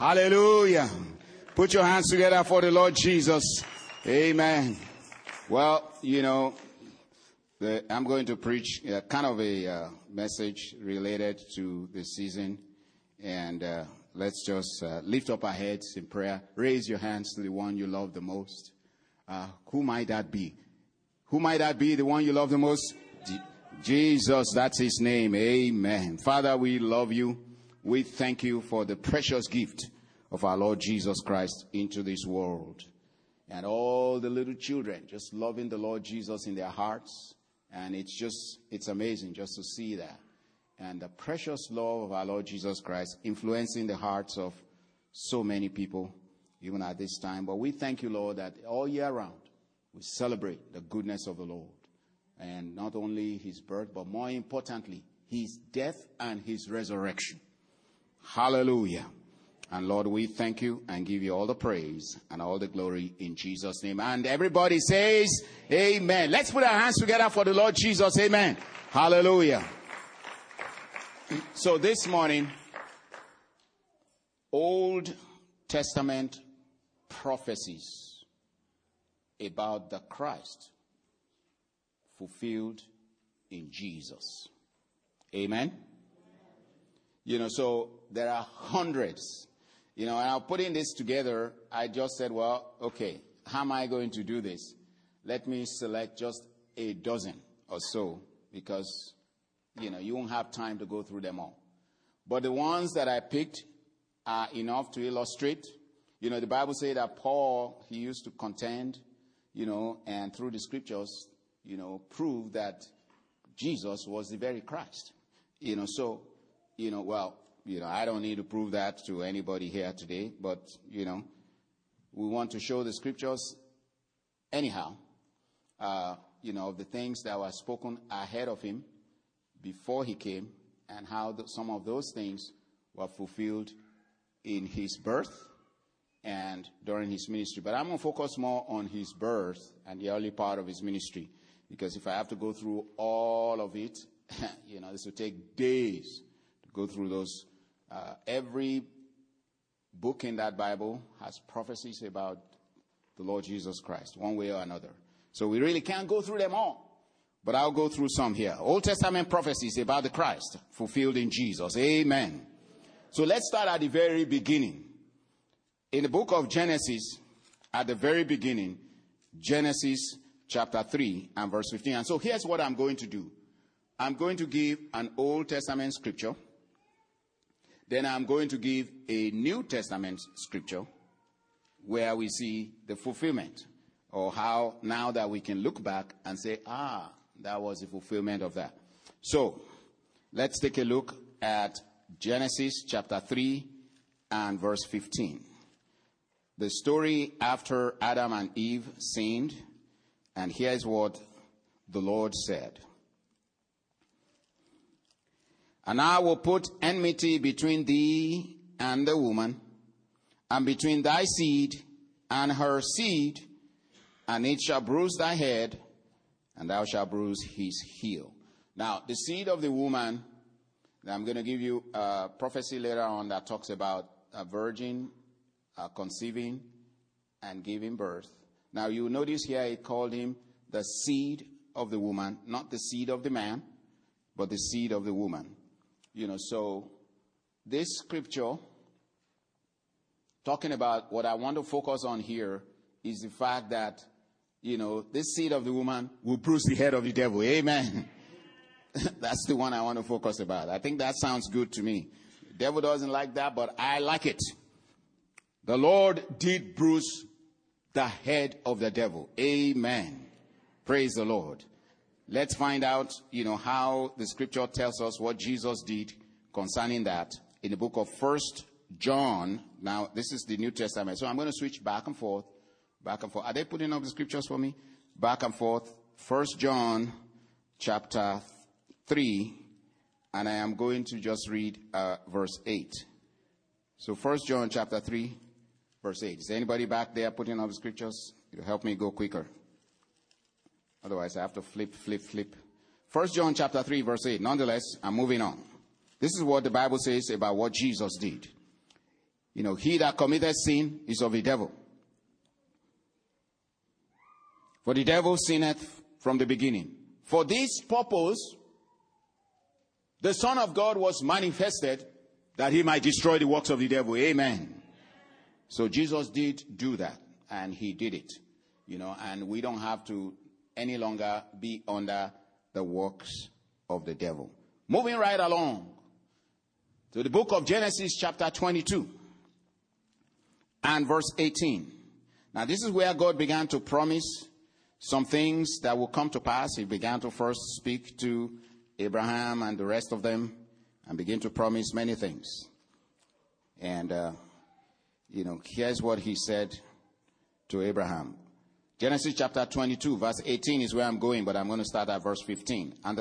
Hallelujah. Put your hands together for the Lord Jesus. Amen. Well, I'm going to preach kind of a message related to the season. And let's just lift up our heads in prayer. Raise your hands to the one you love the most. Who might that be? Who might that be, the one you love the most? Jesus, that's his name. Amen. Father, we love you. We thank you for the precious gift of our Lord Jesus Christ into this world. And all the little children just loving the Lord Jesus in their hearts. And it's amazing just to see that. And the precious love of our Lord Jesus Christ influencing the hearts of so many people, even at this time. But we thank you, Lord, that all year round we celebrate the goodness of the Lord. And not only his birth, but more importantly, his death and his resurrection. Hallelujah. And Lord, we thank you and give you all the praise and all the glory in Jesus' name. And everybody says, amen. Let's put our hands together for the Lord Jesus. Amen. Hallelujah. So this morning, Old Testament prophecies about the Christ fulfilled in Jesus. Amen. So there are hundreds. And I'm putting this together. I just said, well, okay, how am I going to do this? Let me select just a dozen or so because, you won't have time to go through them all. But the ones that I picked are enough to illustrate. The Bible says that Paul, he used to contend, and through the scriptures, prove that Jesus was the very Christ. I don't need to prove that to anybody here today, but, we want to show the scriptures anyhow, of the things that were spoken ahead of him before he came and how some of those things were fulfilled in his birth and during his ministry. But I'm going to focus more on his birth and the early part of his ministry, because if I have to go through all of it, this will take days to go through those. Every book in that Bible has prophecies about the Lord Jesus Christ, one way or another. So we really can't go through them all. But I'll go through some here. Old Testament prophecies about the Christ fulfilled in Jesus. Amen. So let's start at the very beginning. In the book of Genesis, at the very beginning, Genesis chapter 3 and verse 15. And so here's what I'm going to do. I'm going to give an Old Testament scripture. Then I'm going to give a New Testament scripture where we see the fulfillment, or how now that we can look back and say, that was the fulfillment of that. So let's take a look at Genesis chapter 3 and verse 15. The story after Adam and Eve sinned, and here's what the Lord said. And I will put enmity between thee and the woman, and between thy seed and her seed, and it shall bruise thy head, and thou shalt bruise his heel. Now, the seed of the woman, I'm going to give you a prophecy later on that talks about a virgin conceiving and giving birth. Now, you notice here it called him the seed of the woman, not the seed of the man, but the seed of the woman. So this scripture, talking about what I want to focus on here, is the fact that, this seed of the woman will bruise the head of the devil. Amen. That's the one I want to focus about. I think that sounds good to me. The devil doesn't like that, but I like it. The Lord did bruise the head of the devil. Amen. Praise the Lord. Let's find out, how the scripture tells us what Jesus did concerning that in the book of 1 John. Now, this is the New Testament. So I'm going to switch back and forth. Are they putting up the scriptures for me? Back and forth. 1 John chapter 3. And I am going to just read verse 8. So 1 John chapter 3, verse 8. Is anybody back there putting up the scriptures? It'll help me go quicker. Otherwise, I have to flip. 1 John chapter 3, verse 8. Nonetheless, I'm moving on. This is what the Bible says about what Jesus did. he that committeth sin is of the devil. For the devil sinneth from the beginning. For this purpose, the Son of God was manifested, that he might destroy the works of the devil. Amen. So Jesus did do that, and he did it. And we don't have to any longer be under the works of the devil. Moving right along to the book of Genesis chapter 22 and verse 18. Now this is where God began to promise some things that will come to pass. He began to first speak to Abraham and the rest of them and begin to promise many things. And, here's what he said to Abraham. Genesis chapter 22, verse 18 is where I'm going, but I'm going to start at verse 15. And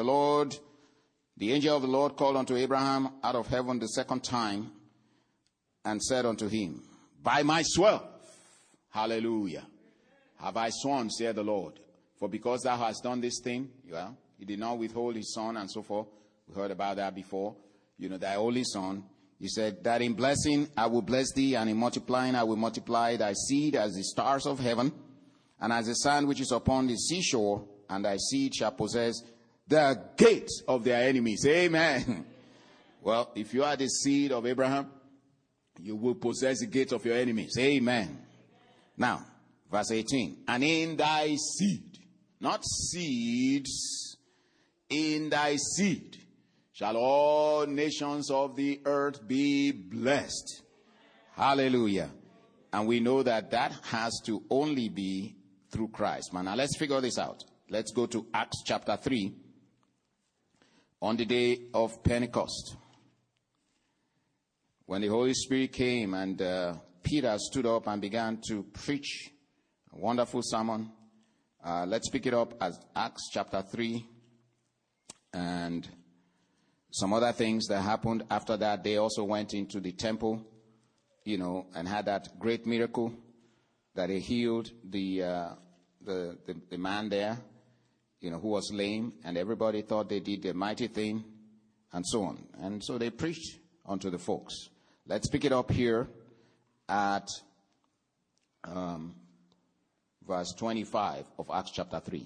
the angel of the Lord called unto Abraham out of heaven the second time and said unto him, by myself, hallelujah, have I sworn, saith the Lord. For because thou hast done this thing, he did not withhold his son and so forth. We heard about that before. Thy only son. He said that in blessing I will bless thee, and in multiplying I will multiply thy seed as the stars of heaven, and as the sand which is upon the seashore, and thy seed shall possess the gates of their enemies. Amen. Well, if you are the seed of Abraham, you will possess the gates of your enemies. Amen. Now, verse 18. And in thy seed, not seeds, in thy seed shall all nations of the earth be blessed. Hallelujah. And we know that has to only be through Christ. Now let's figure this out. Let's go to Acts chapter 3. On the day of Pentecost, when the Holy Spirit came and Peter stood up and began to preach a wonderful sermon. Let's pick it up as Acts chapter 3 and some other things that happened after that. They also went into the temple, and had that great miracle that they healed the man there, who was lame, and everybody thought they did a mighty thing, and so on. And so they preached unto the folks. Let's pick it up here at verse 25 of Acts chapter 3.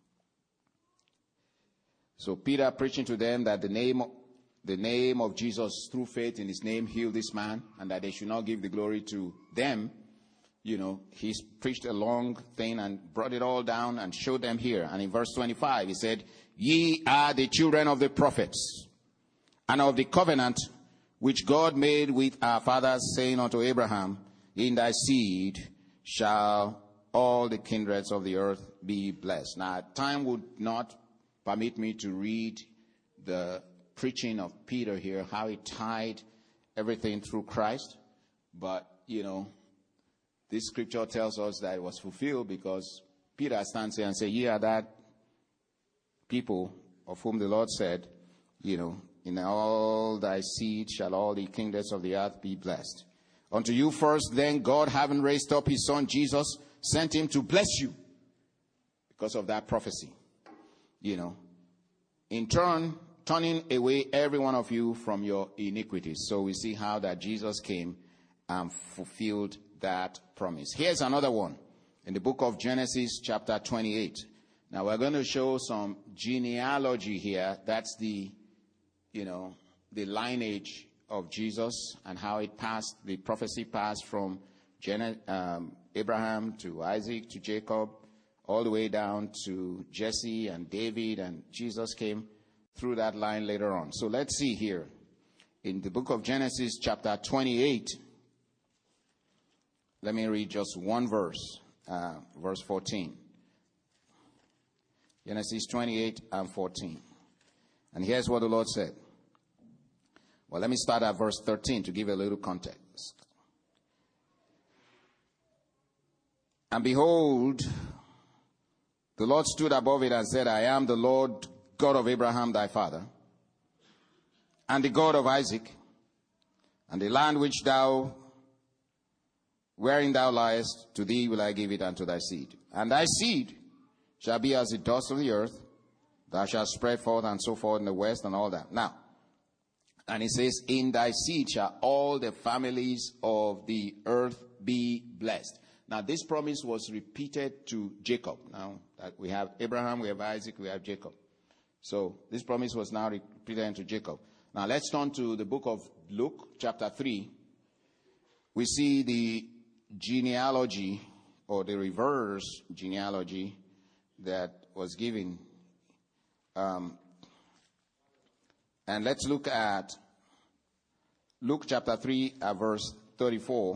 So Peter preaching to them that the name of Jesus through faith in his name healed this man, and that they should not give the glory to them. He preached a long thing and brought it all down and showed them here. And in verse 25, he said, ye are the children of the prophets and of the covenant which God made with our fathers, saying unto Abraham, in thy seed shall all the kindreds of the earth be blessed. Now, time would not permit me to read the preaching of Peter here, how he tied everything through Christ. But, this scripture tells us that it was fulfilled because Peter stands here and says, ye are that people of whom the Lord said, in all thy seed shall all the kingdoms of the earth be blessed. Unto you first, then, God, having raised up his son Jesus, sent him to bless you because of that prophecy. In turn, turning away every one of you from your iniquities. So we see how that Jesus came and fulfilled that promise. Here's another one in the book of Genesis chapter 28. Now we're going to show some genealogy here. That's the lineage of Jesus and how it passed, the prophecy passed from Abraham to Isaac to Jacob, all the way down to Jesse and David, and Jesus came through that line later on. So let's see here in the book of Genesis chapter 28. Let me read just one verse, verse 14. Genesis 28 and 14. And here's what the Lord said. Well, let me start at verse 13 to give a little context. And behold, the Lord stood above it and said, I am the Lord God of Abraham thy father, and the God of Isaac, and the land wherein thou liest, to thee will I give it unto thy seed. And thy seed shall be as the dust of the earth, thou shalt spread forth and so forth in the west and all that. Now, And it says, in thy seed shall all the families of the earth be blessed. Now, this promise was repeated to Jacob. Now, we have Abraham, we have Isaac, we have Jacob. So, this promise was now repeated to Jacob. Now, let's turn to the book of Luke, chapter 3. We see the genealogy, or the reverse genealogy that was given. And let's look at Luke chapter 3, verse 34.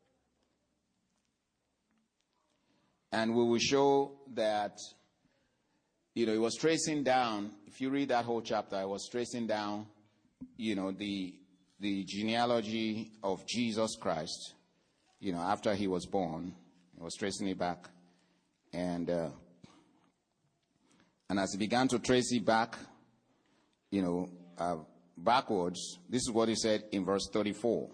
And we will show that, it was tracing down, if you read that whole chapter, it was tracing down, the genealogy of Jesus Christ, after he was born. It was tracing it back. And as he began to trace it back, backwards, this is what he said in verse 34.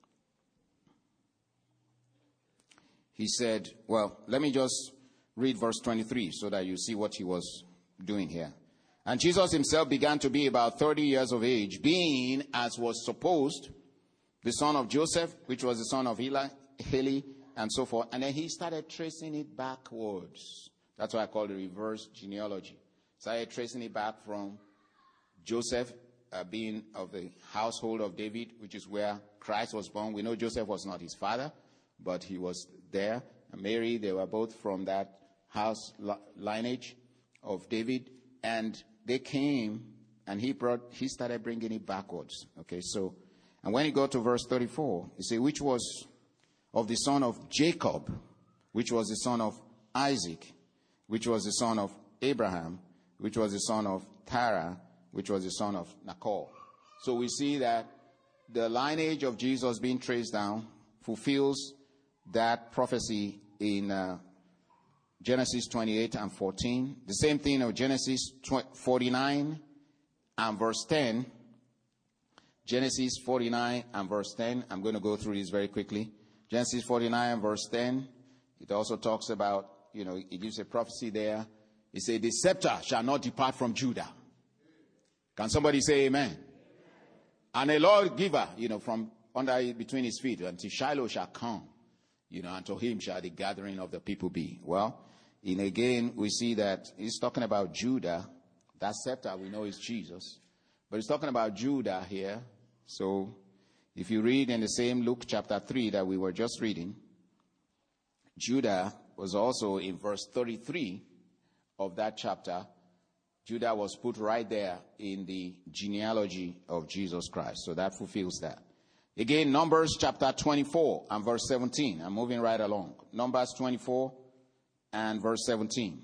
He said, well, let me just read verse 23 so that you see what he was doing here. And Jesus himself began to be about 30 years of age, being, as was supposed, the son of Joseph, which was the son of Heli, and so forth. And then he started tracing it backwards. That's why I call it reverse genealogy. Started tracing it back from Joseph, being of the household of David, which is where Christ was born. We know Joseph was not his father, but he was there. And Mary, they were both from that house lineage of David. And they came, and he started bringing it backwards. Okay, so, and when you go to verse 34, you see, which was of the son of Jacob, which was the son of Isaac, which was the son of Abraham, which was the son of Terah, which was the son of Nahor. So we see that the lineage of Jesus being traced down fulfills that prophecy in Genesis 28 and 14. The same thing of Genesis 49 and verse 10. Genesis 49 and verse 10. I'm going to go through this very quickly. Genesis 49 and verse 10. It also talks about, it gives a prophecy there. It says, the scepter shall not depart from Judah. Can somebody say amen? And a lawgiver, from under between his feet, until Shiloh shall come, unto him shall the gathering of the people be. Well, again, we see that he's talking about Judah. That scepter we know is Jesus. But he's talking about Judah here. So, if you read in the same Luke chapter 3 that we were just reading, Judah was also in verse 33 of that chapter. Judah was put right there in the genealogy of Jesus Christ. So that fulfills that. Again, Numbers chapter 24 and verse 17. I'm moving right along. Numbers 24 and verse 17.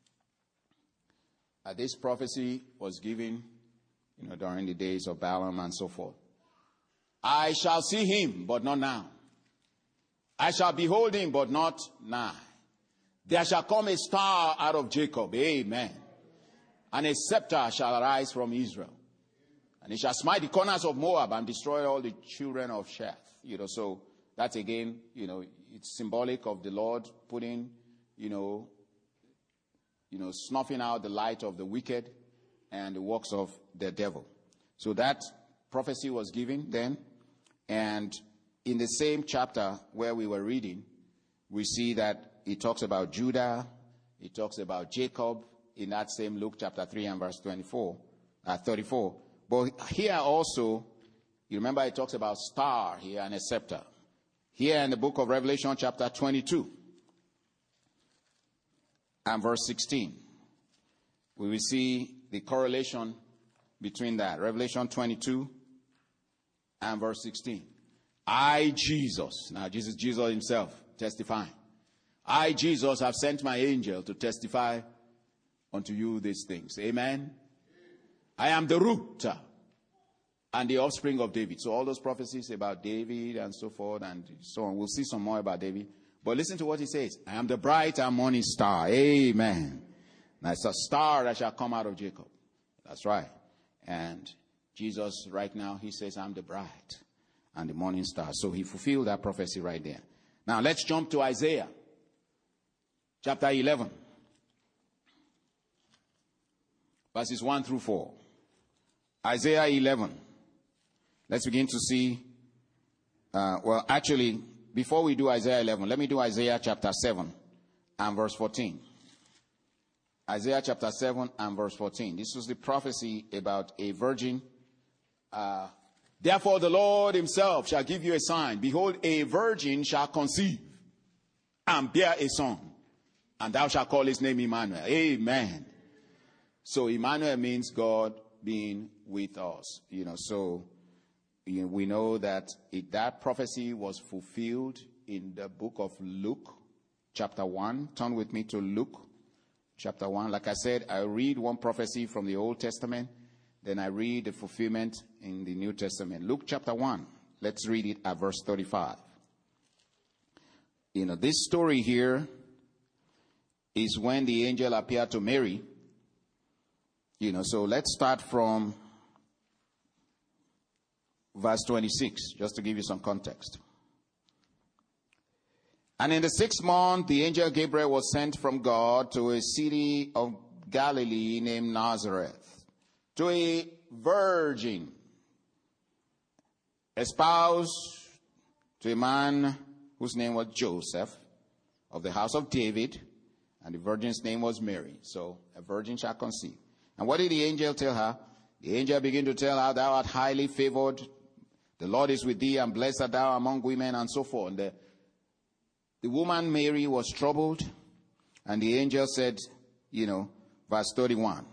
This prophecy was given, during the days of Balaam and so forth. I shall see him, but not now. I shall behold him, but not nigh. There shall come a star out of Jacob. Amen. And a scepter shall arise from Israel. And it shall smite the corners of Moab and destroy all the children of Sheth. So that's again, it's symbolic of the Lord putting, snuffing out the light of the wicked and the works of the devil. So that prophecy was given then. And in the same chapter where we were reading, we see that it talks about Judah, it talks about Jacob, in that same Luke chapter 3 and verse 34. But here also, you remember it talks about star here and a scepter. Here in the book of Revelation chapter 22 and verse 16, we will see the correlation between that. Revelation 22 and verse 16. I, Jesus, now Jesus himself testifying. I, Jesus, have sent my angel to testify unto you these things. Amen. I am the root and the offspring of David. So all those prophecies about David and so forth and so on. We'll see some more about David. But listen to what he says. I am the bright and morning star. Amen. Now it's a star that shall come out of Jacob. That's right. And Jesus right now, he says, I'm the bright and the morning star. So he fulfilled that prophecy right there. Now let's jump to Isaiah chapter 11. Verses 1 through 4. Isaiah 11, let's begin to see, actually, before we do Isaiah 11, let me do Isaiah chapter 7 and verse 14. Isaiah chapter 7 and verse 14. This was the prophecy about a virgin. Therefore the Lord himself shall give you a sign. Behold, a virgin shall conceive and bear a son, and thou shalt call his name Emmanuel. Amen. So Emmanuel means God being with us. So we know that that prophecy was fulfilled in the book of Luke, chapter 1. Turn with me to Luke, chapter 1. Like I said, I read one prophecy from the Old Testament, then I read the fulfillment in the New Testament. Luke chapter 1. Let's read it at verse 35. This story here is when the angel appeared to Mary. So let's start from verse 26, just to give you some context. And in the 6th month, the angel Gabriel was sent from God to a city of Galilee named Nazareth, to a virgin espoused to a man whose name was Joseph, of the house of David, and the virgin's name was Mary. So a virgin shall conceive. And what did the angel tell her? The angel began to tell her, thou art highly favored. The Lord is with thee, and blessed art thou among women, and so forth. And the woman Mary was troubled. And the angel said, verse 31.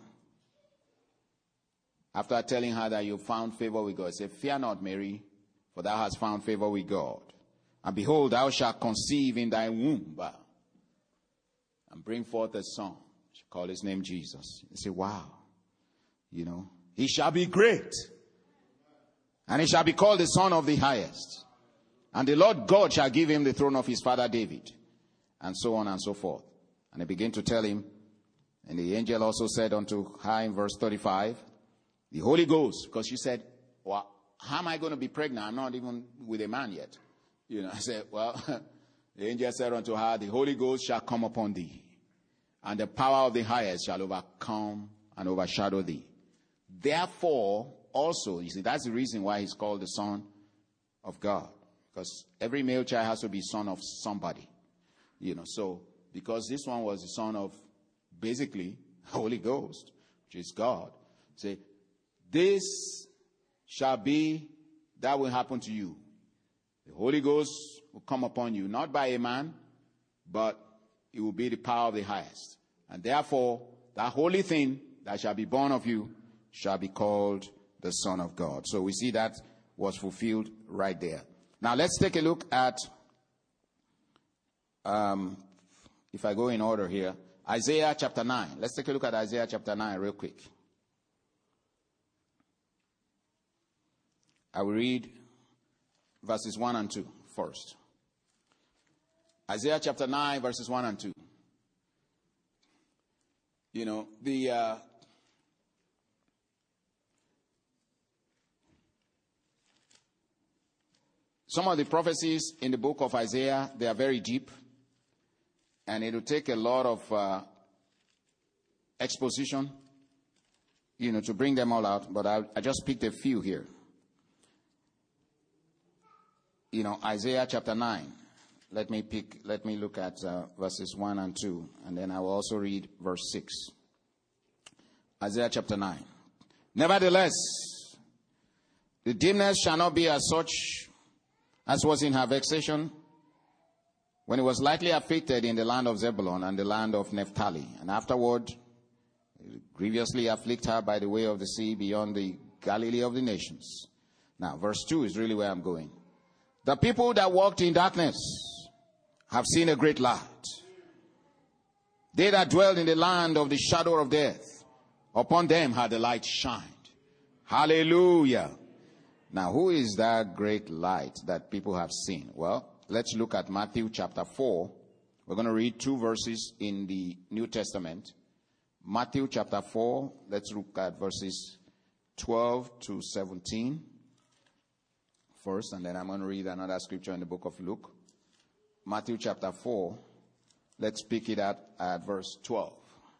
After telling her that you found favor with God, he said, fear not, Mary, for thou hast found favor with God. And behold, thou shalt conceive in thy womb, and bring forth a son. You shall call his name Jesus. You say, wow. He shall be great. And he shall be called the Son of the Highest. And the Lord God shall give him the throne of his father David. And so on and so forth. And he began to tell him. And the angel also said unto her in verse 35, the Holy Ghost, because she said, well, how am I going to be pregnant? I'm not even with a man yet. I said, well, the angel said unto her, the Holy Ghost shall come upon thee. And the power of the highest shall overcome and overshadow thee. Therefore, also, you see, that's the reason why he's called the Son of God. Because every male child has to be son of somebody. So, because this one was the son of, basically, Holy Ghost, which is God. Say, this shall be, that will happen to you. The Holy Ghost will come upon you, not by a man, but it will be the power of the highest. And therefore, that holy thing that shall be born of you shall be called the Son of God. So we see that was fulfilled right there. Now let's take a look at, if I go in order here, Isaiah chapter 9. Let's take a look at Isaiah chapter 9 real quick. I will read verses 1 and 2 first. Isaiah chapter 9, verses 1 and 2. Some of the prophecies in the book of Isaiah, they are very deep. And it will take a lot of exposition, to bring them all out. But I just picked a few here. Isaiah chapter 9. Let me look at verses 1 and 2. And then I will also read verse 6. Isaiah chapter 9. Nevertheless, the dimness shall not be as such as was in her vexation, when it was lightly afflicted in the land of Zebulun and the land of Naphtali. And afterward, grievously afflict her by the way of the sea beyond the Galilee of the nations. Now, verse 2 is really where I'm going. The people that walked in darkness have seen a great light. They that dwelled in the land of the shadow of death, upon them had the light shined. Hallelujah. Now, who is that great light that people have seen? Well, let's look at Matthew chapter 4. We're going to read 2 verses in the New Testament. Matthew chapter 4, let's look at verses 12 to 17 first, and then I'm going to read another scripture in the book of Luke. Matthew chapter 4, let's pick it at verse 12.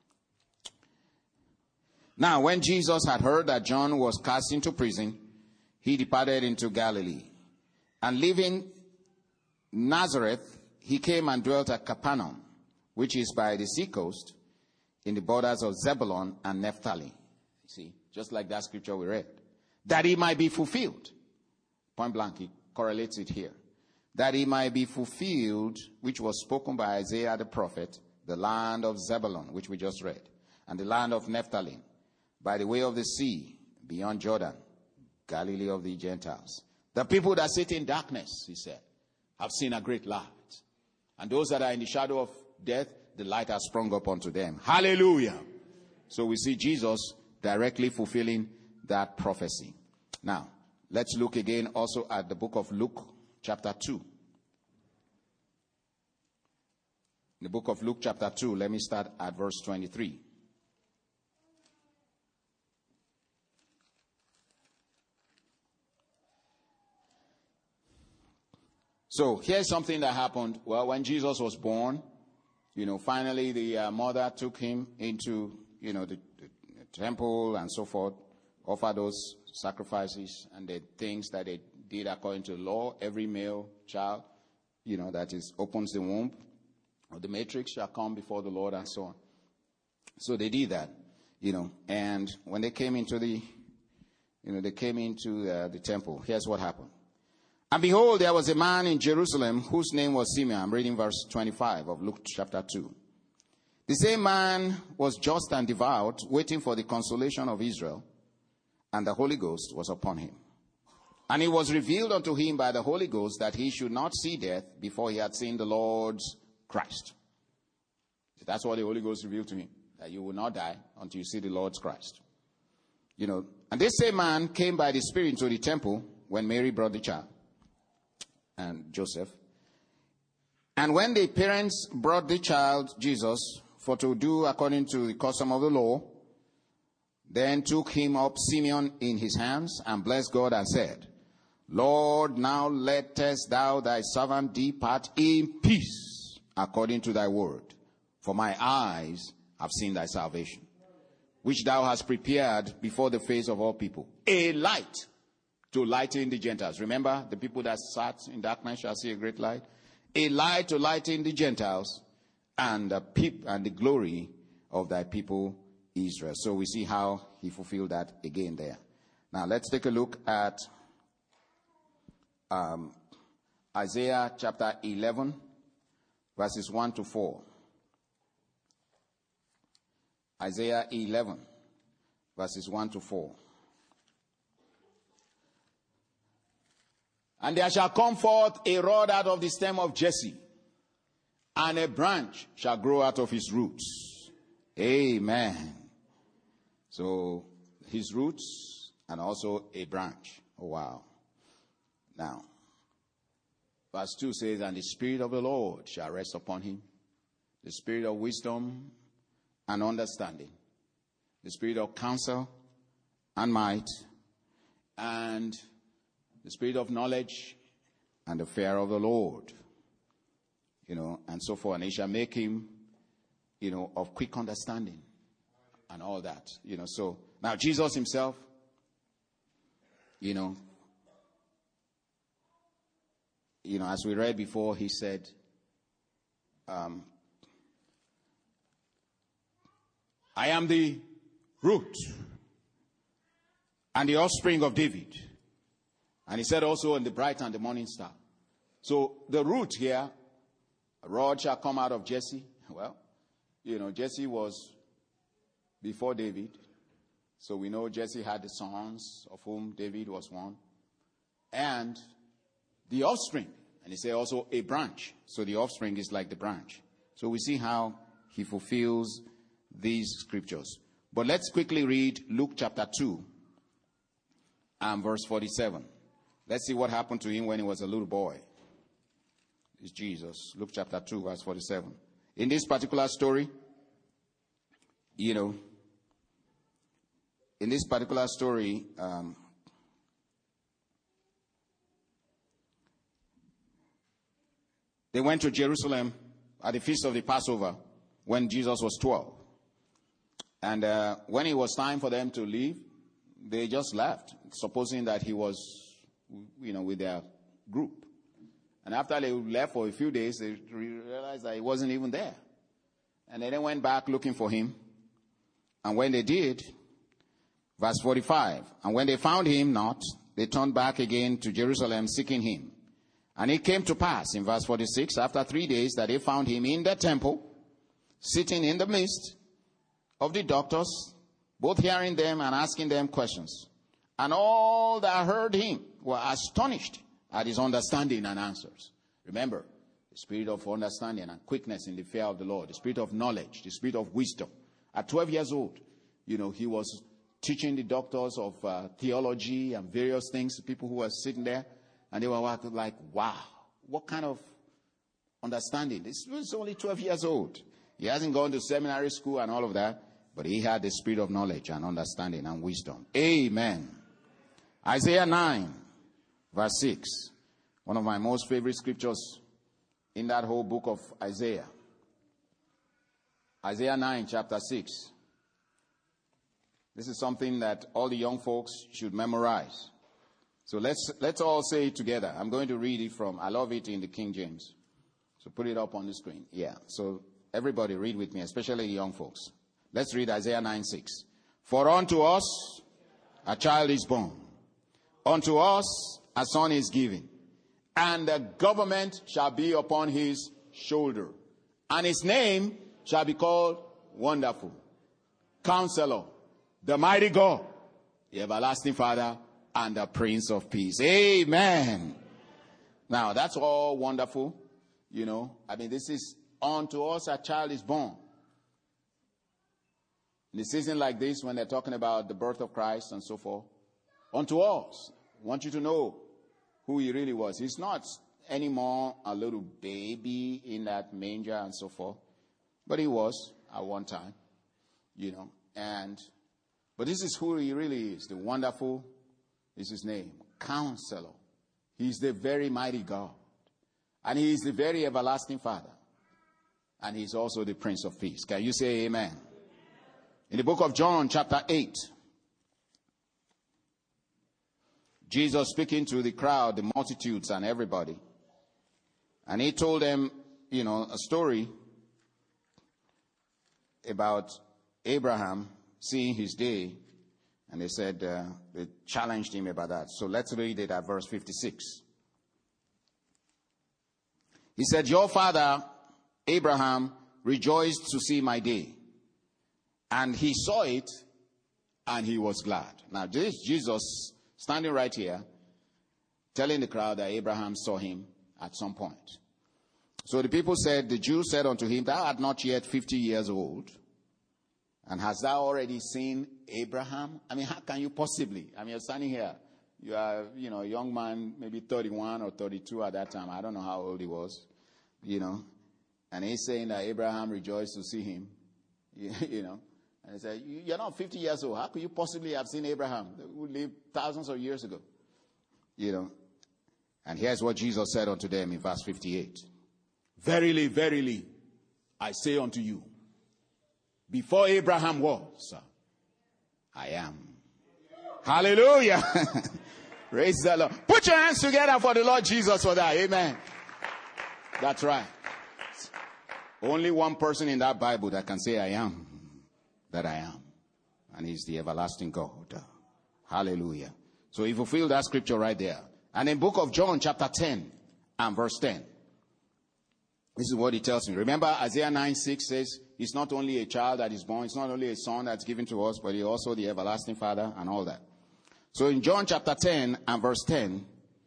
Now, when Jesus had heard that John was cast into prison, he departed into Galilee. And leaving Nazareth, he came and dwelt at Capernaum, which is by the seacoast, in the borders of Zebulun and Naphtali. See, just like that scripture we read. That he might be fulfilled. Point blank, he correlates it here. That he might be fulfilled, which was spoken by Isaiah the prophet, the land of Zebulun, which we just read, and the land of Naphtali, by the way of the sea, beyond Jordan, Galilee of the Gentiles. The people that sit in darkness, he said, have seen a great light. And those that are in the shadow of death, the light has sprung up unto them. Hallelujah. So we see Jesus directly fulfilling that prophecy. Now, let's look again also at the book of Luke, chapter 2. The book of Luke, chapter 2, let me start at verse 23. So here's something that happened. Well, when Jesus was born, finally the mother took him into, the temple and so forth, offered those sacrifices and the things that they did according to the law. Every male child, that opens the womb or the matrix shall come before the Lord and so on. So they did that, and when they came into the temple, here's what happened. And behold, there was a man in Jerusalem whose name was Simeon. I'm reading verse 25 of Luke chapter 2. The same man was just and devout, waiting for the consolation of Israel, and the Holy Ghost was upon him. And it was revealed unto him by the Holy Ghost that he should not see death before he had seen the Lord's Christ. That's what the Holy Ghost revealed to him, that you will not die until you see the Lord's Christ. And this same man came by the Spirit into the temple when Mary brought the child, and Joseph. And when the parents brought the child, Jesus, for to do according to the custom of the law, then took him up Simeon in his hands, and blessed God and said, Lord, now lettest thou thy servant depart in peace, according to thy word. For my eyes have seen thy salvation, which thou hast prepared before the face of all people, a light to lighten the Gentiles. Remember, the people that sat in darkness shall see a great light. A light to lighten the Gentiles, and the glory of thy people Israel. So we see how he fulfilled that again there. Now let's take a look at Isaiah chapter 11, verses 1 to 4. Isaiah 11, verses 1 to 4. And there shall come forth a rod out of the stem of Jesse, and a branch shall grow out of his roots. Amen. So, his roots and also a branch. Oh, wow. Now, verse 2 says, and the Spirit of the Lord shall rest upon him, the Spirit of wisdom and understanding, the Spirit of counsel and might, and the Spirit of knowledge and the fear of the Lord, and so forth. And he shall make him, of quick understanding and all that, So now Jesus himself, as we read before, he said, I am the root and the offspring of David. And he said also, in the bright and the morning star. So the root here, a rod shall come out of Jesse. Well, Jesse was before David. So we know Jesse had the sons, of whom David was one. And the offspring. And he said also a branch. So the offspring is like the branch. So we see how he fulfills these scriptures. But let's quickly read Luke chapter 2 and verse 47. Let's see what happened to him when he was a little boy. It's Jesus. Luke chapter 2, verse 47. In this particular story, they went to Jerusalem at the feast of the Passover when Jesus was 12. And when it was time for them to leave, they just left, supposing that he was, with their group. And after they left for a few days, they realized that he wasn't even there. And then they went back looking for him. And when they did, verse 45, and when they found him not, they turned back again to Jerusalem seeking him. And it came to pass in verse 46, after 3 days, that they found him in the temple, sitting in the midst of the doctors, both hearing them and asking them questions. And all that heard him were astonished at his understanding and answers. Remember, the spirit of understanding and quickness in the fear of the Lord, the spirit of knowledge, the spirit of wisdom. At 12 years old, he was teaching the doctors of theology and various things, people who were sitting there, and they were like, wow, what kind of understanding? This was only 12 years old. He hasn't gone to seminary school and all of that, but he had the spirit of knowledge and understanding and wisdom. Amen. Isaiah 9, verse 6. One of my most favorite scriptures in that whole book of Isaiah. Isaiah 9, chapter 6. This is something that all the young folks should memorize. So let's all say it together. I'm going to read it I love it in the King James. So put it up on the screen. Yeah. So everybody read with me, especially the young folks. Let's read Isaiah 9, 6. For unto us a child is born. Unto us a son is given. And the government shall be upon his shoulder. And his name shall be called Wonderful, Counselor, the Mighty God, the Everlasting Father, and the Prince of Peace. Amen. Now, that's all wonderful. This is unto us a child is born. In a season like this, when they're talking about the birth of Christ and so forth, unto us, I want you to know who he really was. He's not anymore a little baby in that manger and so forth. But he was at one time, but this is who he really is. The Wonderful is his name. Counselor. He's the very mighty God. And he is the very everlasting Father. And he's also the Prince of Peace. Can you say amen? In the book of John, chapter 8, Jesus speaking to the crowd, the multitudes and everybody. And he told them, a story about Abraham seeing his day. And they said, they challenged him about that. So let's read it at verse 56. He said, your father, Abraham, rejoiced to see my day. And he saw it, and he was glad. Now, this is Jesus standing right here, telling the crowd that Abraham saw him at some point. So the people said, the Jews said unto him, thou art not yet 50 years old, and hast thou already seen Abraham? How can you possibly? You're standing here. You are, a young man, maybe 31 or 32 at that time. I don't know how old he was, And he's saying that Abraham rejoiced to see him, And he said, you're not 50 years old. How could you possibly have seen Abraham, who lived thousands of years ago? And here's what Jesus said unto them in verse 58. Verily, verily, I say unto you, before Abraham was, I am. Hallelujah. Praise the Lord. Put your hands together for the Lord Jesus for that. Amen. That's right. Only one person in that Bible that can say I am, that I am. And he's the everlasting God. Hallelujah. So he fulfilled that scripture right there. And in book of John chapter 10 and verse 10. This is what he tells me. Remember Isaiah 9:6 says, he's not only a child that is born, it's not only a son that's given to us, but he's also the everlasting Father and all that. So in John chapter 10 and verse 10,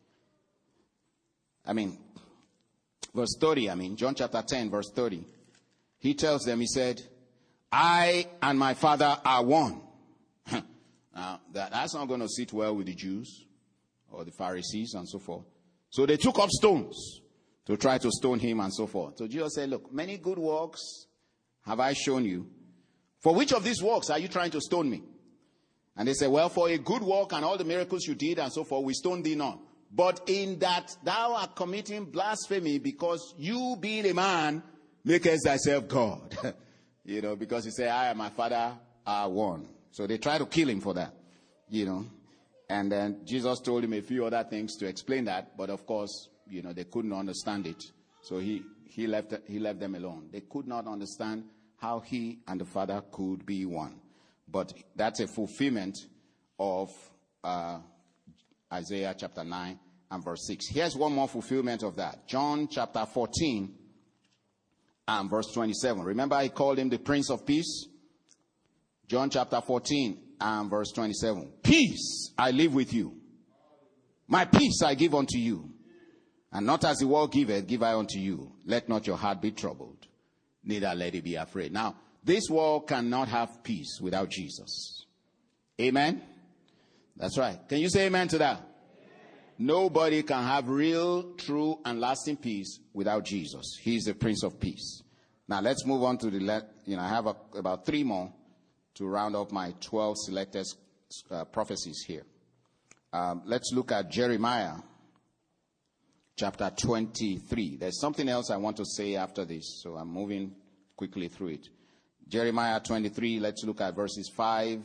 verse 30, John chapter 10 verse 30, he tells them, he said, I and my Father are one. Now, that's not going to sit well with the Jews or the Pharisees and so forth. So they took up stones to try to stone him and so forth. So Jesus said, look, many good works have I shown you. For which of these works are you trying to stone me? And they said, well, for a good work and all the miracles you did and so forth, we stoned thee not. But in that thou art committing blasphemy, because you being a man, makest thyself God. Because he said, I and my Father are one. So they try to kill him for that. And then Jesus told him a few other things to explain that. But of course, they couldn't understand it. So he left them alone. They could not understand how he and the Father could be one. But that's a fulfillment of Isaiah chapter 9 and verse 6. Here's one more fulfillment of that. John chapter 14 and verse 27. Remember, he called him the Prince of Peace? John chapter 14 and verse 27. Peace I live with you. My peace I give unto you. And not as the world giveth, give I unto you. Let not your heart be troubled, neither let it be afraid. Now, this world cannot have peace without Jesus. Amen? That's right. Can you say amen to that? Amen. Nobody can have real, true, and lasting peace without Jesus. He is the Prince of Peace. Now, let's move on to I have about 3 more to round up my 12 selected prophecies here. Let's look at Jeremiah chapter 23. There's something else I want to say after this, so I'm moving quickly through it. Jeremiah 23, let's look at verses 5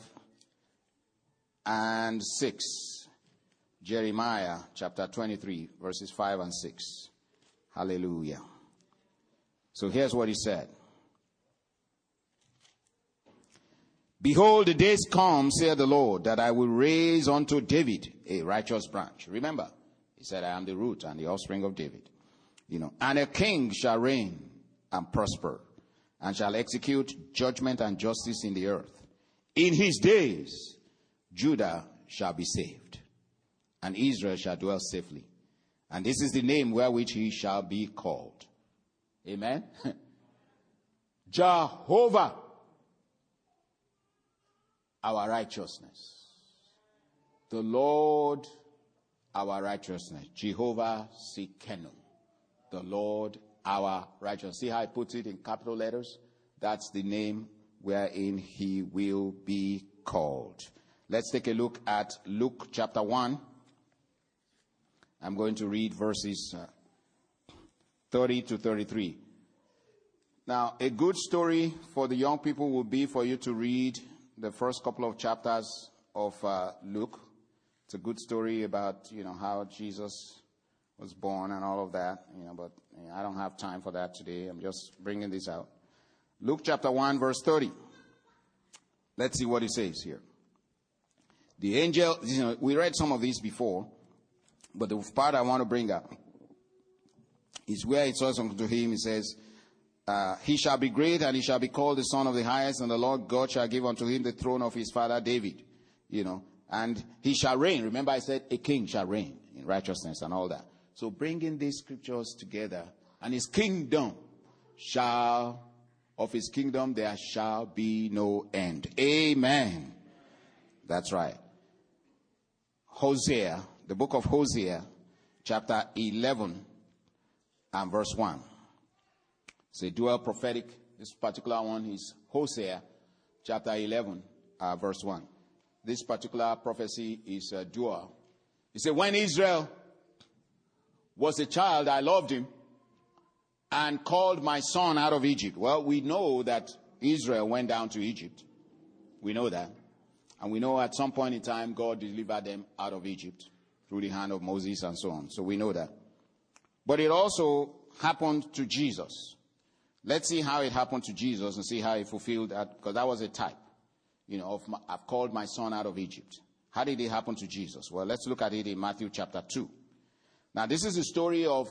and 6. Jeremiah chapter 23, verses 5 and 6. Hallelujah. So here's what he said. Behold, the days come, saith the Lord, that I will raise unto David a righteous branch. Remember, he said, I am the root and the offspring of David. And a king shall reign and prosper, and shall execute judgment and justice in the earth. In his days, Judah shall be saved, and Israel shall dwell safely. And this is the name wherewith he shall be called. Amen? Jehovah, our righteousness. The Lord, our righteousness. Jehovah Tsidkenu. The Lord, our righteousness. See how I put it in capital letters? That's the name wherein he will be called. Let's take a look at Luke chapter 1. I'm going to read verses 30 to 33. Now, a good story for the young people would be for you to read the first couple of chapters of Luke. It's a good story about, how Jesus was born and all of that, but I don't have time for that today. I'm just bringing this out. Luke chapter 1, verse 30. Let's see what it says here. The angel, we read some of these before, but the part I want to bring up is where it says unto him, it says, he shall be great, and he shall be called the Son of the Highest, and the Lord God shall give unto him the throne of his father David, and he shall reign. Remember I said a king shall reign in righteousness and all that. So bringing these scriptures together, and his kingdom of his kingdom there shall be no end. Amen. That's right. Hosea, the book of Hosea, chapter 11 and verse 1. It's a dual prophetic. This particular one is Hosea, chapter 11, verse 1. This particular prophecy is dual. He said, when Israel was a child, I loved him and called my son out of Egypt. Well, we know that Israel went down to Egypt. We know that. And we know at some point in time, God delivered them out of Egypt through the hand of Moses and so on. So we know that. But it also happened to Jesus. Let's see how it happened to Jesus and see how he fulfilled that, because that was a type, I've called my son out of Egypt. How did it happen to Jesus? Well, let's look at it in Matthew chapter 2. Now, this is a story of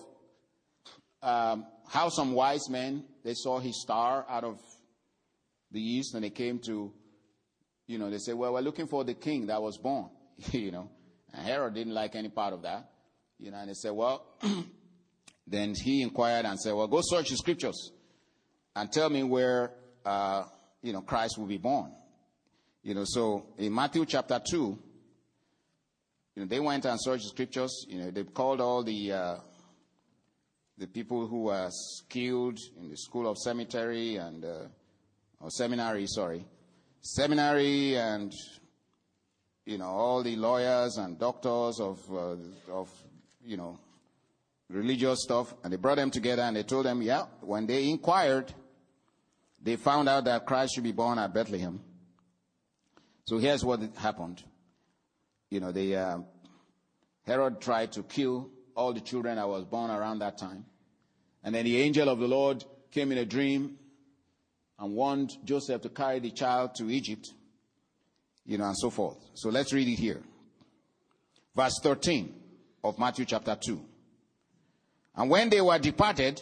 how some wise men, they saw his star out of the east, and they came to, they said, well, we're looking for the king that was born, and Herod didn't like any part of that, and they said, well, then he inquired and said, well, go search the scriptures and tell me where, Christ will be born. So in Matthew chapter 2, they went and searched the scriptures. They called all the people who were skilled in the school of seminary and all the lawyers and doctors of religious stuff, and they brought them together and they told them, when they inquired, they found out that Christ should be born at Bethlehem. So here's what happened. Herod tried to kill all the children that was born around that time. And then the angel of the Lord came in a dream and warned Joseph to carry the child to Egypt, and so forth. So let's read it here. Verse 13 of Matthew chapter 2. And when they were departed,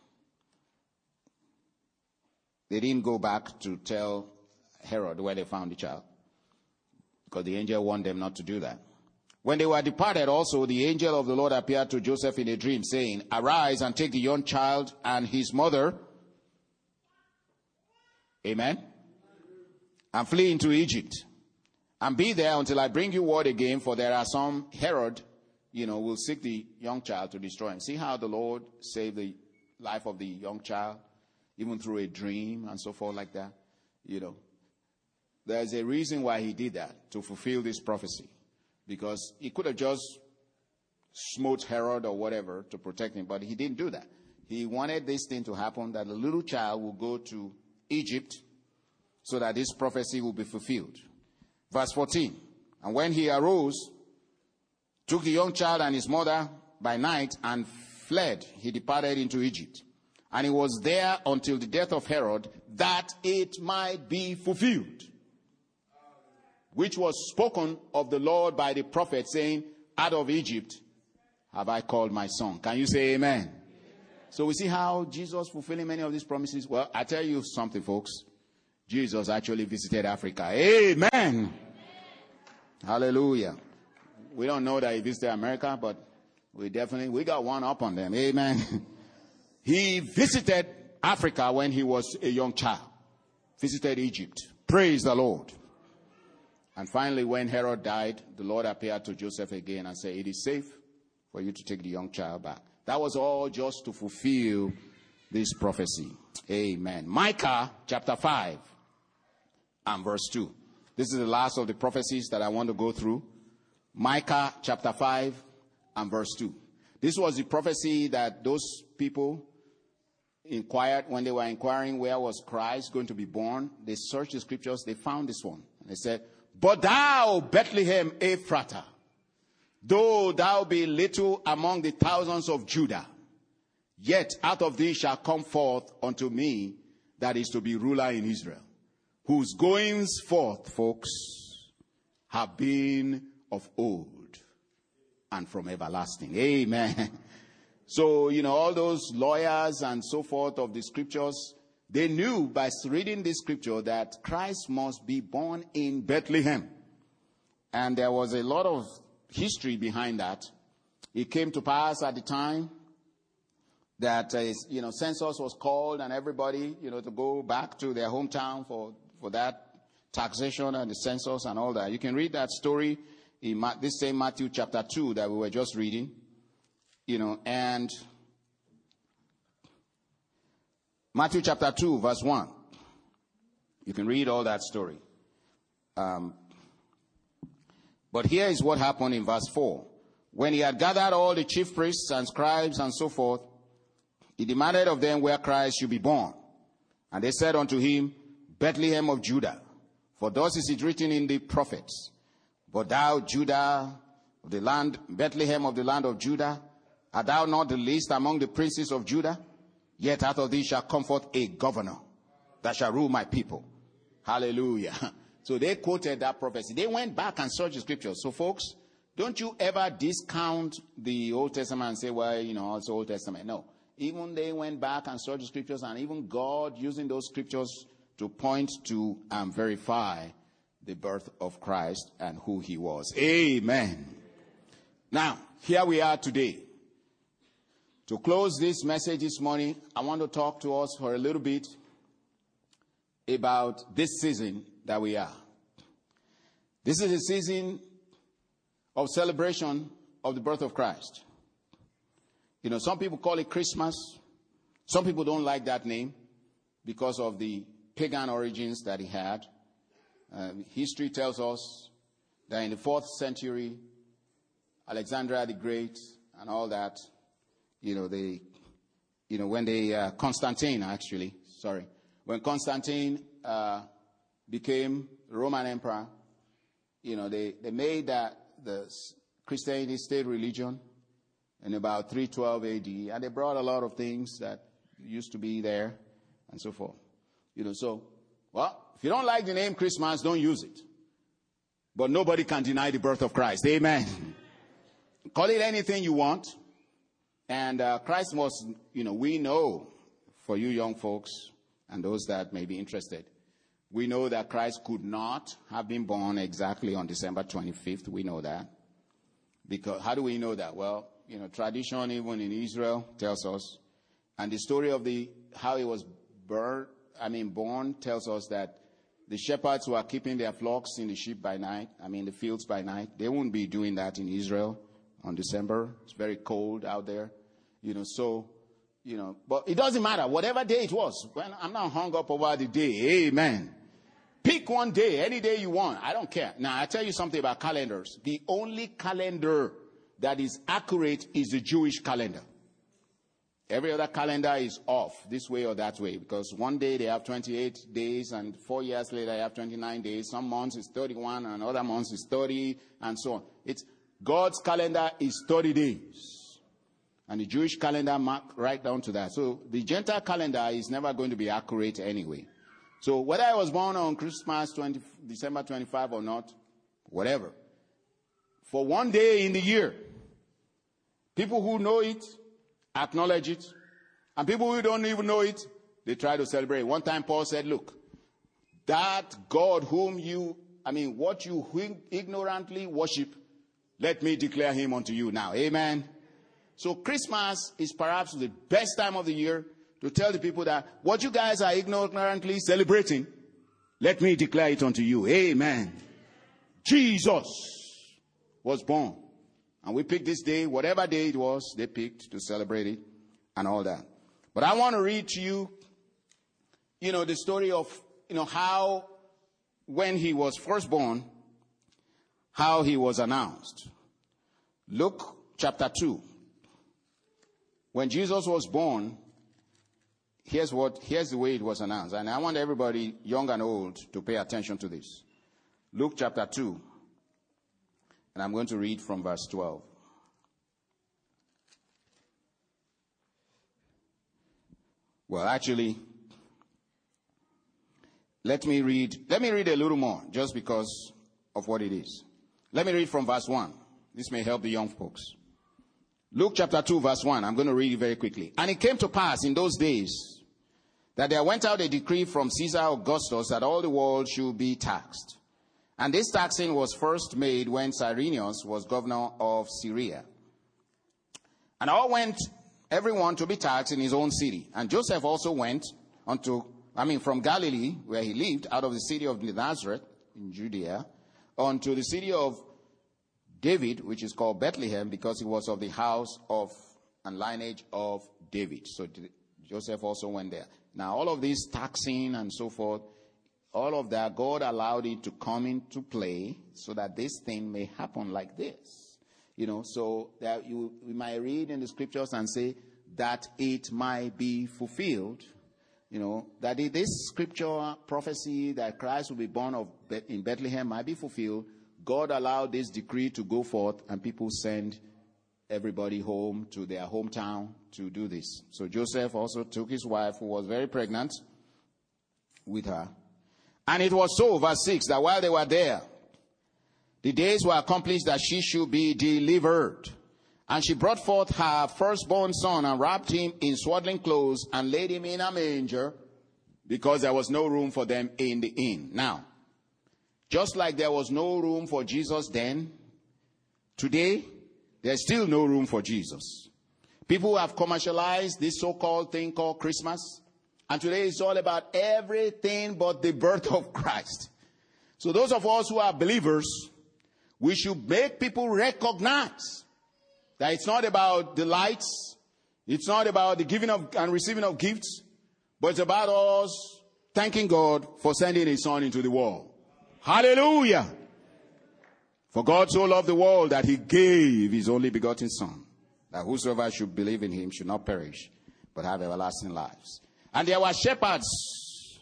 they didn't go back to tell Herod where they found the child, because the angel warned them not to do that. When they were departed also, the angel of the Lord appeared to Joseph in a dream, saying, Arise and take the young child and his mother, amen, and flee into Egypt, and be there until I bring you word again, for there are some, Herod, will seek the young child to destroy him. See how the Lord saved the life of the young child, even through a dream and so forth like that. There's a reason why he did that, to fulfill this prophecy. Because he could have just smote Herod or whatever to protect him, but he didn't do that. He wanted this thing to happen, that the little child will go to Egypt so that this prophecy will be fulfilled. Verse 14, and when he arose, took the young child and his mother by night and fled, he departed into Egypt. And he was there until the death of Herod, that it might be fulfilled, which was spoken of the Lord by the prophet, saying, out of Egypt have I called my son. Can you say amen? Amen. So we see how Jesus fulfilling many of these promises. Well, I tell you something, folks. Jesus actually visited Africa. Amen. Amen. Hallelujah. We don't know that he visited America, but we got one up on them. Amen. He visited Africa when he was a young child. Visited Egypt. Praise the Lord. And finally, when Herod died, the Lord appeared to Joseph again and said, it is safe for you to take the young child back. That was all just to fulfill this prophecy. Amen. Micah chapter 5 and verse 2. This is the last of the prophecies that I want to go through. Micah chapter 5 and verse 2. This was the prophecy that those people inquired when they were inquiring where was Christ going to be born. They searched the scriptures. They found this one. And they said, but thou, Bethlehem Ephratah, though thou be little among the thousands of Judah, yet out of thee shall come forth unto me that is to be ruler in Israel, whose goings forth, folks, have been of old and from everlasting. Amen. So, all those lawyers and so forth of the scriptures, they knew by reading this scripture that Christ must be born in Bethlehem. And there was a lot of history behind that. It came to pass at the time that, census was called and everybody, to go back to their hometown for that taxation and the census and all that. You can read that story in this same Matthew chapter 2 that we were just reading, and Matthew chapter 2, verse 1. You can read all that story. But here is what happened in verse 4. When he had gathered all the chief priests and scribes and so forth, he demanded of them where Christ should be born. And they said unto him, Bethlehem of Judah. For thus is it written in the prophets, but thou, Judah, of the land, Bethlehem of the land of Judah, art thou not the least among the princes of Judah? Yet out of thee shall come forth a governor that shall rule my people. Hallelujah. So they quoted that prophecy. They went back and searched the scriptures. So folks, don't you ever discount the Old Testament and say, well, it's Old Testament. No. Even they went back and searched the scriptures, and even God using those scriptures to point to and verify the birth of Christ and who he was. Amen. Now, here we are today. To close this message this morning, I want to talk to us for a little bit about this season that we are. This is a season of celebration of the birth of Christ. Some people call it Christmas. Some people don't like that name because of the pagan origins that he had. History tells us that in the 4th century, Alexander the Great and all that, when Constantine became Roman emperor, they made the Christianity state religion in about 312 AD, and they brought a lot of things that used to be there and so forth. So, well, if you don't like the name Christmas, don't use it. But nobody can deny the birth of Christ. Amen. Call it anything you want. And Christ was, we know, for you young folks and those that may be interested, we know that Christ could not have been born exactly on December 25th. We know that. Because how do we know that? Well, tradition even in Israel tells us, and the story of how he was born tells us that the shepherds who are keeping their flocks in the sheep by night, the fields by night, they won't be doing that in Israel on December. It's very cold out there, but it doesn't matter. Whatever day it was, I'm not hung up over the day. Amen. Pick one day, any day you want. I don't care. Now, I tell you something about calendars. The only calendar that is accurate is the Jewish calendar. Every other calendar is off this way or that way, because one day they have 28 days and 4 years later they have 29 days. Some months is 31 and other months is 30 and so on. God's calendar is 30 days. And the Jewish calendar mark right down to that. So the Gentile calendar is never going to be accurate anyway. So whether I was born on Christmas, December 25 or not, whatever. For one day in the year, people who know it acknowledge it. And people who don't even know it, they try to celebrate. One time Paul said, look, that God whom what you ignorantly worship, let me declare him unto you now. Amen. So Christmas is perhaps the best time of the year to tell the people that what you guys are ignorantly celebrating, let me declare it unto you. Amen. Jesus was born. And we picked this day, whatever day it was, they picked to celebrate it and all that. But I want to read to you, the story of, how when he was first born, how he was announced. Luke chapter 2. When Jesus was born, here's the way it was announced. And I want everybody, young and old, to pay attention to this. Luke chapter 2. And I'm going to read from verse 12. Well, actually, let me read a little more, just because of what it is. Let me read from verse 1. This may help the young folks. Luke chapter 2, verse 1. I'm going to read it very quickly. And it came to pass in those days that there went out a decree from Caesar Augustus that all the world should be taxed. And this taxing was first made when Cyrenius was governor of Syria. And all went, everyone, to be taxed in his own city. And Joseph also went from Galilee, where he lived, out of the city of Nazareth in Judea, unto the city of David, which is called Bethlehem, because he was of the house of and lineage of David. So Joseph also went there. Now, all of this taxing and so forth, all of that, God allowed it to come into play so that this thing may happen like this. So that we might read in the scriptures and say that it might be fulfilled. That this scripture prophecy that Christ will be born in Bethlehem might be fulfilled. God allowed this decree to go forth, and people send everybody home to their hometown to do this. So Joseph also took his wife, who was very pregnant, with her. And it was so, verse 6, that while they were there, the days were accomplished that she should be delivered. And she brought forth her firstborn son and wrapped him in swaddling clothes and laid him in a manger, because there was no room for them in the inn. Now, just like there was no room for Jesus then, today, there's still no room for Jesus. People have commercialized this so-called thing called Christmas. And today it's all about everything but the birth of Christ. So those of us who are believers, we should make people recognize that it's not about the lights. It's not about the giving of and receiving of gifts. But it's about us thanking God for sending his son into the world. Hallelujah. For God so loved the world that he gave his only begotten son, that whosoever should believe in him should not perish, but have everlasting lives. And there were shepherds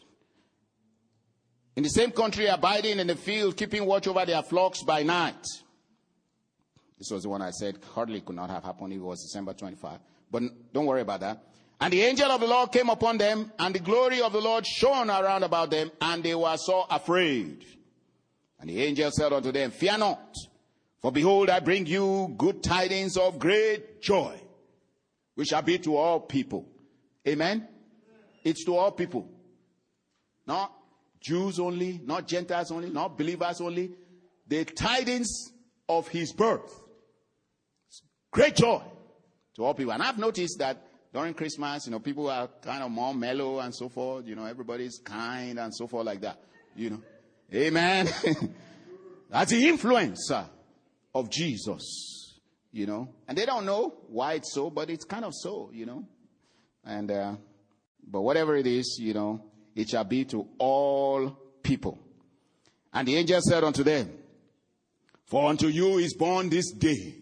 in the same country, abiding in the field, keeping watch over their flocks by night. This was the one I said hardly could not have happened if it was December 25. But don't worry about that. And the angel of the Lord came upon them, and the glory of the Lord shone around about them, and they were so afraid. And the angel said unto them, Fear not, for behold, I bring you good tidings of great joy, which shall be to all people. Amen? It's to all people. Not Jews only, not Gentiles only, not believers only. The tidings of his birth. Great joy to all people. And I've noticed that during Christmas, people are kind of more mellow and so forth. Everybody's kind and so forth like that. Amen. That's the influence of Jesus, And they don't know why it's so, but it's kind of so, And, but whatever it is, it shall be to all people. And the angel said unto them, For unto you is born this day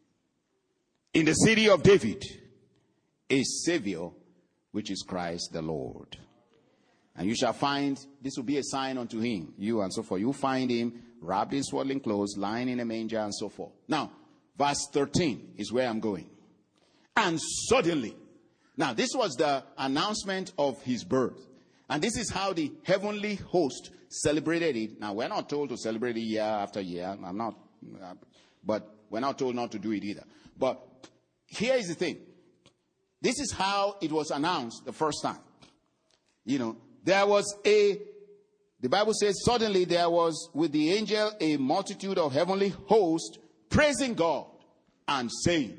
in the city of David a Savior, which is Christ the Lord. And you shall find, this will be a sign unto him, you and so forth. You find him wrapped in swaddling clothes, lying in a manger and so forth. Now, verse 13 is where I'm going. And suddenly, now this was the announcement of his birth. And this is how the heavenly host celebrated it. Now, we're not told to celebrate it year after year. But we're not told not to do it either. But here is the thing. This is how it was announced the first time. There was the Bible says, suddenly there was with the angel a multitude of heavenly hosts praising God and saying,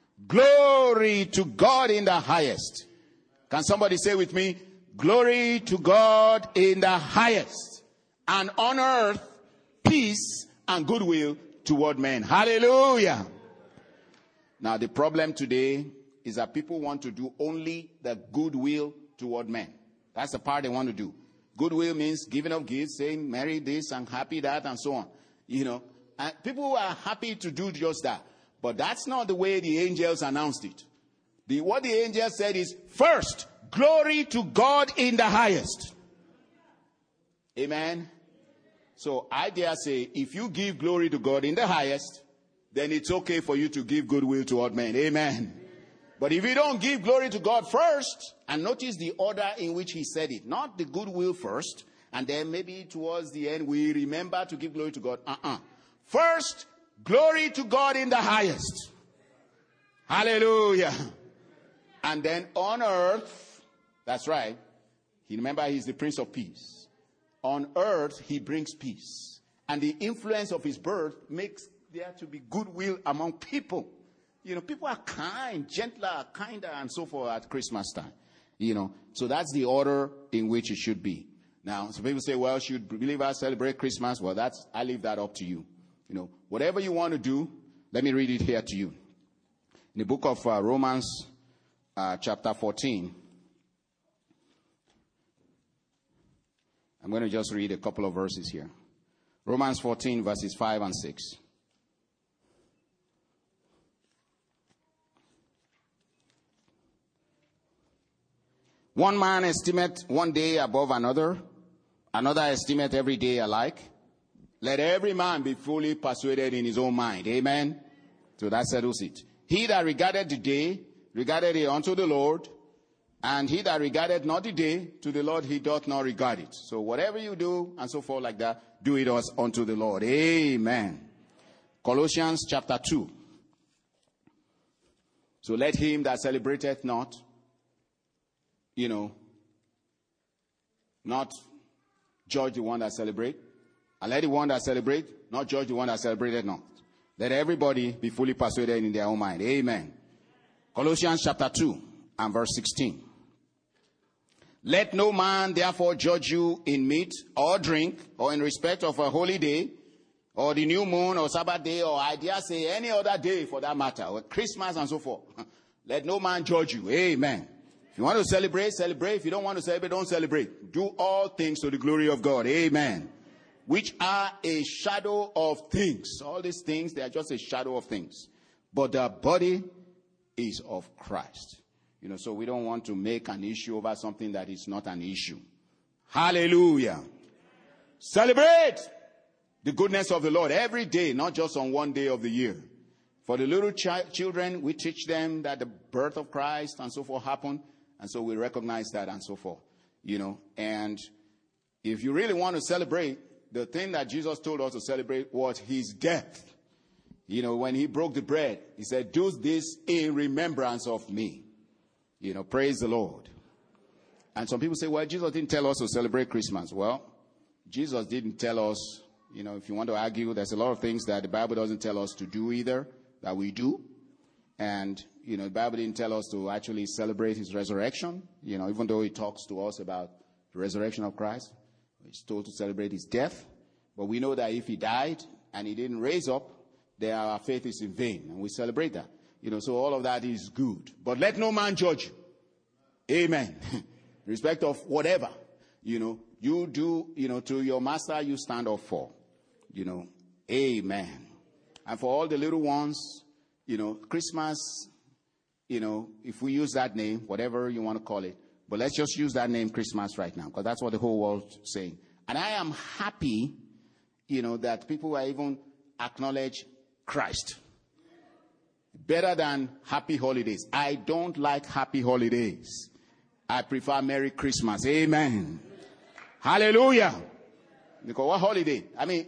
Glory to God in the highest. Can somebody say with me, Glory to God in the highest, and on earth peace and goodwill toward men. Hallelujah. Now the problem today is that people want to do only the goodwill toward men. That's the part they want to do. Goodwill means giving of gifts, saying marry this and happy that and so on. And people are happy to do just that. But that's not the way the angels announced it. What the angel said is, first, glory to God in the highest. Amen. So I dare say, if you give glory to God in the highest, then it's okay for you to give goodwill toward men. Amen. But if you don't give glory to God first, and notice the order in which he said it, not the goodwill first, and then maybe towards the end we remember to give glory to God. First, glory to God in the highest. Hallelujah. And then on earth, that's right. Remember, he's the Prince of Peace. On earth, he brings peace. And the influence of his birth makes there to be goodwill among people. People are kind, gentler, kinder, and so forth at Christmas time. So that's the order in which it should be. Now, some people say, well, should believers celebrate Christmas? Well, I leave that up to you. Whatever you want to do, let me read it here to you. In the book of Romans, chapter 14, I'm going to just read a couple of verses here. Romans 14, verses 5 and 6. One man estimate one day above another, another estimate every day alike. Let every man be fully persuaded in his own mind. Amen. So that settles it. He that regarded the day, regarded it unto the Lord. And he that regarded not the day, to the Lord he doth not regard it. So whatever you do, and so forth like that, do it unto the Lord. Amen. Colossians chapter 2. So let him that celebrateth not, not judge the one that celebrate. And let the one that celebrate not judge the one that celebrated not. Let everybody be fully persuaded in their own mind. Amen. Colossians chapter 2 and verse 16. Let no man therefore judge you in meat or drink, or in respect of a holy day, or the new moon, or Sabbath day, or I dare say any other day for that matter, or Christmas and so forth. Let no man judge you. Amen. If you want to celebrate, celebrate. If you don't want to celebrate, don't celebrate. Do all things to the glory of God. Amen. Which are a shadow of things. All these things, they are just a shadow of things. But the body is of Christ. So we don't want to make an issue over something that is not an issue. Hallelujah. Celebrate the goodness of the Lord every day, not just on one day of the year. For the little children, we teach them that the birth of Christ and so forth happened. And so we recognize that and so forth. And if you really want to celebrate, the thing that Jesus told us to celebrate was his death. When he broke the bread, he said, do this in remembrance of me. Praise the Lord. And some people say, well, Jesus didn't tell us to celebrate Christmas. Well, Jesus didn't tell us, if you want to argue, there's a lot of things that the Bible doesn't tell us to do either, that we do. And, the Bible didn't tell us to actually celebrate his resurrection, even though it talks to us about the resurrection of Christ. It's told to celebrate his death. But we know that if he died and he didn't raise up, then our faith is in vain. And we celebrate that. So all of that is good. But let no man judge you. Amen. Respect of whatever, you do, to your master you stand up for. Amen. And for all the little ones, Christmas, if we use that name, whatever you want to call it, but let's just use that name Christmas right now, because that's what the whole world's saying. And I am happy, that people are even acknowledge Christ. Better than happy holidays. I don't like happy holidays. I prefer Merry Christmas. Amen. Hallelujah. Because what holiday? I mean,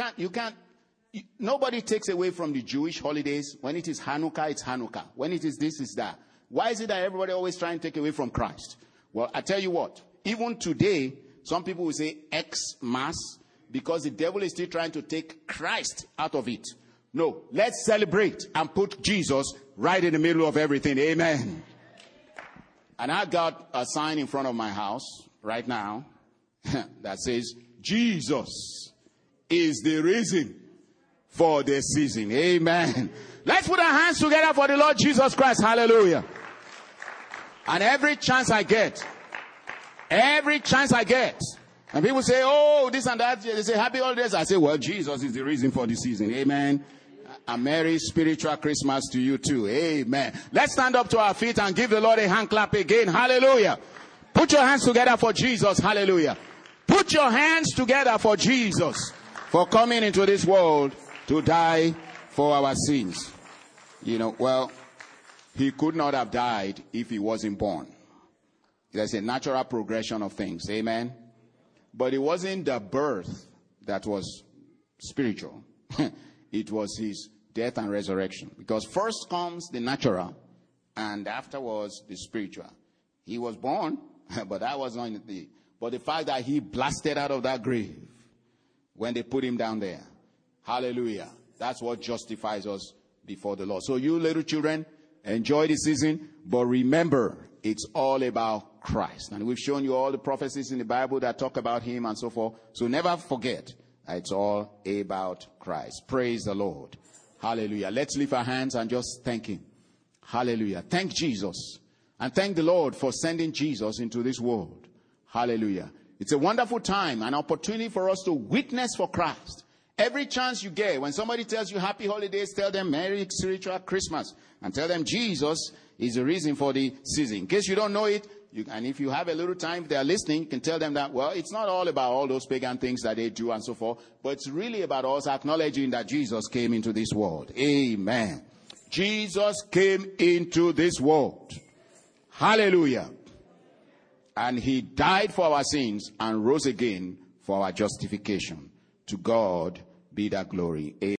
nobody takes away from the Jewish holidays. When it is Hanukkah, it's Hanukkah. When it is this, it's that. Why is it that everybody always trying to take away from Christ? Well, I tell you what, even today, some people will say Xmas because the devil is still trying to take Christ out of it. No, let's celebrate and put Jesus right in the middle of everything. Amen. And I got a sign in front of my house right now that says, Jesus is the reason for the season. Amen. Let's put our hands together for the Lord Jesus Christ. Hallelujah. And every chance I get, and people say, oh, this and that, they say, happy holidays. I say, well, Jesus is the reason for the season. Amen. A merry spiritual Christmas to you too. Amen. Let's stand up to our feet and give the Lord a hand clap again. Hallelujah. Put your hands together for Jesus. Hallelujah. Put your hands together for Jesus, for coming into this world to die for our sins. Well, he could not have died if he wasn't born. There's a natural progression of things. Amen. But it wasn't the birth that was spiritual. It was his death and resurrection. Because first comes the natural, and afterwards the spiritual. He was born, but that was not the... But the fact that he blasted out of that grave when they put him down there. Hallelujah. That's what justifies us before the Lord. So you little children, enjoy the season, but remember, it's all about Christ. And we've shown you all the prophecies in the Bible that talk about him and so forth. So never forget, it's all about Christ. Praise the Lord. Hallelujah. Let's lift our hands and just thank him. Hallelujah. Thank Jesus. And thank the Lord for sending Jesus into this world. Hallelujah. It's a wonderful time, an opportunity for us to witness for Christ. Every chance you get, when somebody tells you happy holidays, tell them Merry Spiritual Christmas. And tell them Jesus is the reason for the season. In case you don't know it, and if you have a little time, if they are listening, you can tell them that, well, it's not all about all those pagan things that they do and so forth, but it's really about us acknowledging that Jesus came into this world. Amen. Jesus came into this world. Hallelujah. And he died for our sins and rose again for our justification. To God be that glory. Amen.